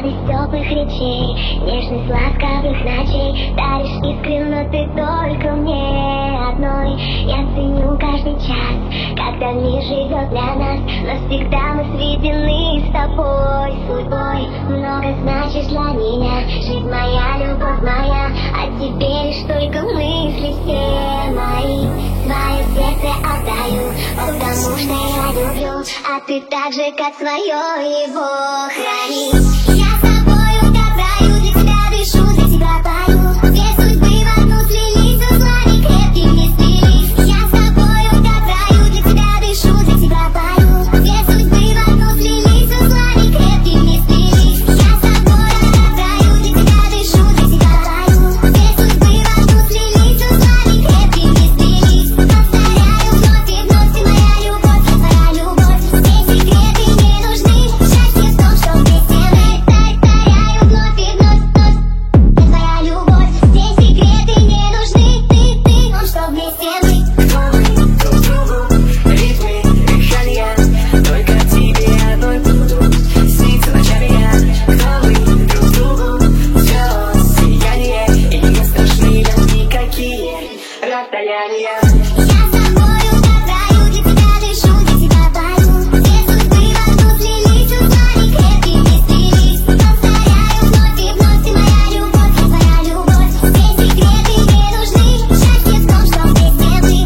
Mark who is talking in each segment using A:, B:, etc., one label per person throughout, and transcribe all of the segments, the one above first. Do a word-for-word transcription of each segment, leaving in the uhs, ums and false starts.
A: радость теплых речей, нежность ласковых ночей. Даришь искру, но ты только мне одной. Я ценю каждый час, когда мир живет для нас. Навсегда мы сведены с тобой судьбой. Много значишь для меня, жизнь моя, любовь моя. А теперь лишь только мысли все мои. Свое сердце отдаю, потому что я люблю. А ты так же, как свое, его храни. Я с тобою как в раю, для тебя дышу, для тебя пою. Две судьбы в одну слились, узлами крепкими сплелись. Я с тобою как в раю, для тебя дышу, для тебя пою. Две судьбы в одну слились, узлами крепкими сплелись. Я с тобою как в раю, для тебя дышу, для тебя пою. Две судьбы в одну слились, узлами крепкими сплелись. Повторяю вновь и вновь, ты моя любовь, я твоя любовь. Все секреты не нужны, счастье в том, что вместе мы. Повторяю вновь и вновь, вновь, я твоя любовь. Все секреты не нужны, ты, ты, в том, что вместе мы.
B: Друг другу, ритмы, дыхания, только тебе одной буду сниться ночами я. Кто мы друг другу, все сияние, и не страшны нам никакие расстояния.
A: Я с тобою как в раю, для тебя дышу, для тебя пою. Две судьбы в одну слились, узлами крепкими сплелись. Повторяю вновь и вновь, ты моя любовь, я твоя любовь. Все секреты не нужны, счастье в том, что вместе мы.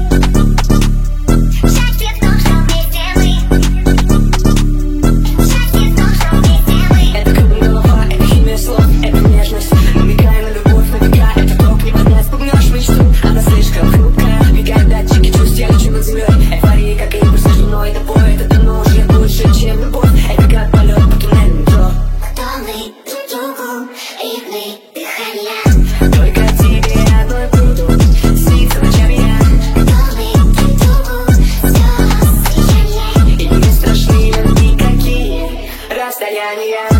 A: Счастье в том, что вместе мы. Счастье в том, что вместе мы.
B: Это круг голова, это химия слов, это нежность. Намекая на любовь, на века, это ток, не поднять, спугнешь мечту. Она слишком хрупкая, мигают датчики чувств, я лечу над землей. Эйфория, как импульс между мной и тобой. Это давно уже больше, чем любовь. Это как полет по туннелю метро.
A: Кто мы друг другу, ритмы, дыхания.
B: Только тебе одной буду сниться ночами я.
A: Кто мы друг другу, все сияние.
B: И не страшны нам никакие расстояния.